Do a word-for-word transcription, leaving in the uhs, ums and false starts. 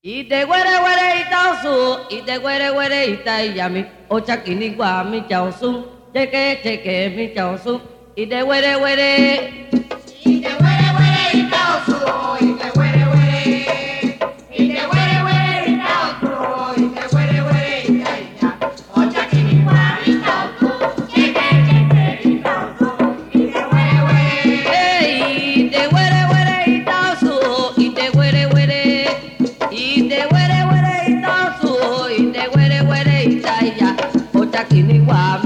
Ite were were ita su, ite were were ita yami, ocha kini gua mi chao su, cheke cheke mi chao su, ite were were. Ite were were ita su, ite were were, ite were were ita su, ite were were ita ya, ocha kini gua mi chao su, cheke cheke mi chao su, ite were were. Hey, ite were were ita su, ite were were. Ite were were ita su, ite were were ita ya, ocha kini gua